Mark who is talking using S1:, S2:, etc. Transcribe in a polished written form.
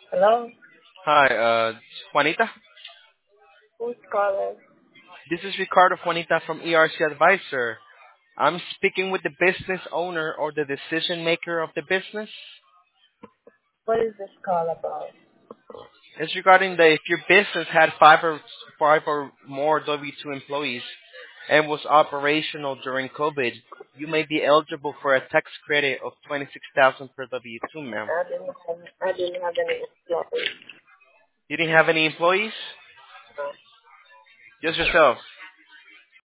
S1: Hello?
S2: Hi, Juanita.
S1: Who's calling?
S2: This is Ricardo Juanita from ERC Advisor. I'm speaking with the business owner or the decision maker of the business.
S1: What is this call about?
S2: It's regarding if your business had five or more W-2 employees and was operational during COVID, you may be eligible for a tax credit of 26,000 per W-2, ma'am.
S1: I didn't have any employees.
S2: You didn't have any employees?
S1: No.
S2: Just yourself.